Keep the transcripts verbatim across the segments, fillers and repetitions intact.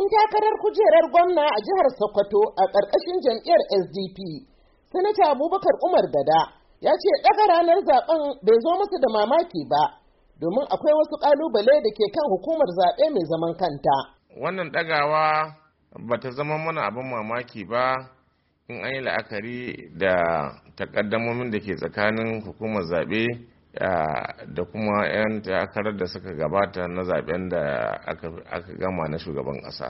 ɗan takarar kujerar gwamna a jihar Sokoto a ƙarƙashin jam'iyyar S D P, Sanata Abubakar Umar Gada, ya ce ɗaga ranar zaben bai zo musu da mamaki ba, domin akwai wasu ƙalubale da ke kan hukumar zaɓe mai zaman kanta. Wannan ɗagawa ba ta zama mana abin mamaki ba in an yi la'akari da takaddamomin da ke tsakanin hukumar zaɓe da kuma 'yan takarar da suka gabata na zaben da aka gama na shugaban ƙasa.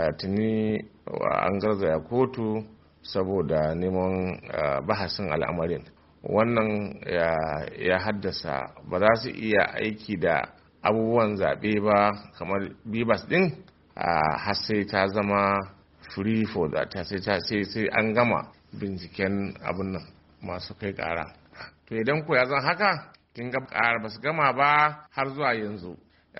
Tuni an garzaya kotu saboda neman bahasin al'amarin. Wannan ya haddasa ba za su iya aiki da abubuwan zaɓe ba kamar bibas ɗin har sai ta zama free for that, sai sai an gama binciken abin nan masu kai ƙara. To idan ku ya zan haka kin ga ƙara ba su gama ba har zuwa yanzu,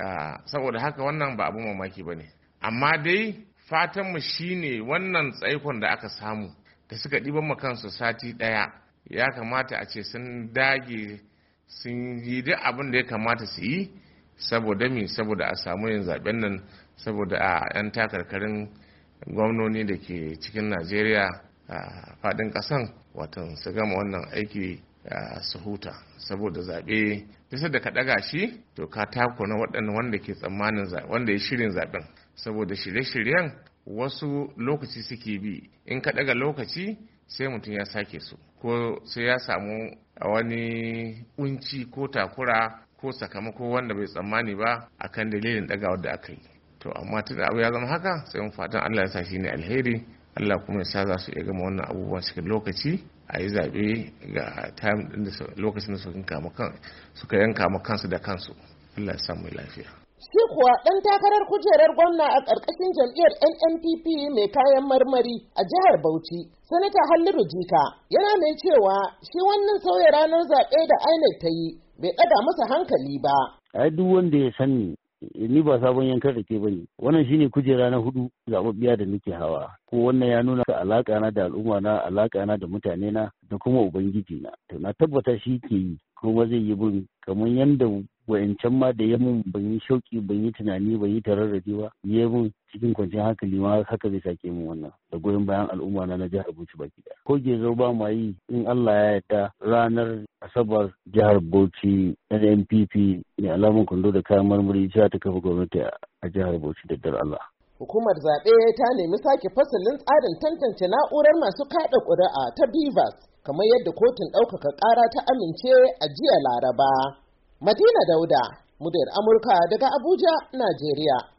saboda haka wannan ba abin mamaki ba ne. Amma dai fatanmu shine wannan tsaikon da aka samu da suka ɗiban ma kansu sati ɗaya, ya kamata a ce sun dage sun yi duk abin da ya kamata su yi saboda mi saboda a samu yin zaben nan, saboda a 'yan takarkarin gwamnoni da ke cikin Najeriya a faɗin ƙasan watan su gama wannan aiki su huta, saboda zaɓe bisa da ka ɗaga shi to ka tako na waɗannan wanda ke tsammanin wanda ya shirin zaɓen, saboda shirye-shiryen wasu lokaci suke bi, in ka ɗaga lokaci sai mutum ya sake su ko sai ya samu wani kunci ko takura ko sakamako wanda bai tsammani ba akan dalilin ɗagawar da aka yi. To amma tun abu ya zama haka sai mu fatan Allah ya sa shi ne alheri, Allah kuma ya sa za su iya gama wannan abubuwan cikin lokaci a yi zaɓe ga time ɗin da lokacin da suka yanka ma kansu da kansu. Allah ya samu lafiya. Shi kuwa ɗan takarar kujerar gwamna a ƙarƙashin jam'iyyar N N P P mai kayan marmari a jihar Bauchi, Sanata Halliru Jika, yana mai cewa shi wannan sauya ranar zaɓe da I N E C ta yi bai ɗaga masa hankali ba. Ai duk wanda ya sani ni ba sabon yankar da ke bane, wannan shine kujera na hudu zababbiya da nake hawa, ko wannan ya nuna ka alaka na da al'umma na, alaka na da mutane na da kuma ubangiji na. To na tabbata shi ke yi kuma zai yi bin kamar yanda wayancan ma da yamin ban yi shauki ban yi tunani ban yi tararrabi ba, ya mun cikin kwanciyar hankali ma haka zai sake min wannan da goyon bayan al'umma na na jihar Bauchi baki daya. Ko gezo ba ma yi in Allah ya yarda ranar Asabar jihar Bauchi N N P P ne alamun kundo da kayan marmari za ta kafa gwamnati a jihar Bauchi da dar Allah. Hukumar zaɓe ta nemi sake fasalin tsarin tantance na'urar masu kaɗa ƙuri'a ta BVAS kamar yadda kotun ɗaukaka ƙara ta amince a jiya Laraba. Madina Dauda, muryar Amurka daga Abuja, Najeriya.